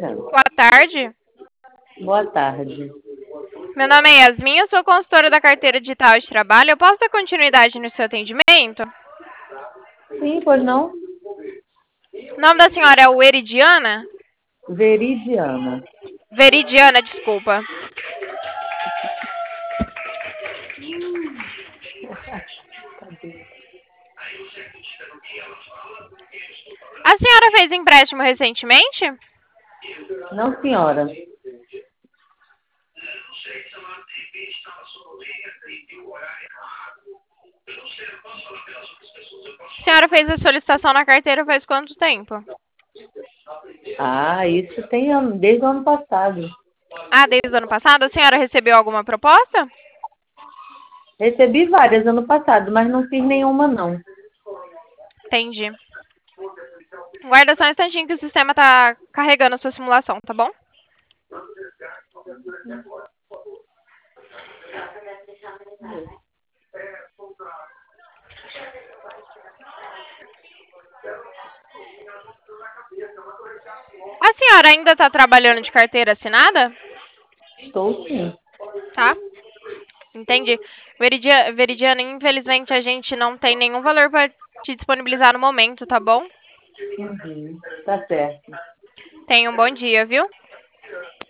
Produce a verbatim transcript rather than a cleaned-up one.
financeira. Boa tarde. Boa tarde. Meu nome é Yasmin, eu sou consultora da carteira digital de trabalho. Eu posso dar continuidade no seu atendimento? Sim, pois não? O nome da senhora é Weridiana? Veridiana. Veridiana, desculpa. A senhora fez empréstimo recentemente? Não, senhora. A senhora fez a solicitação na carteira faz quanto tempo? Ah, isso tem ano- desde o ano passado. Ah, desde o ano passado? A senhora recebeu alguma proposta? Recebi várias ano passado, mas não fiz nenhuma, não. Entendi. Guarda só um instantinho que o sistema tá carregando a sua simulação, tá bom? A senhora ainda está trabalhando de carteira assinada? Estou sim. Tá? Entendi. Veridia- Veridiana, infelizmente a gente não tem nenhum valor para te disponibilizar no momento, tá bom? Uhum. Tá certo. Tenha um bom dia, viu?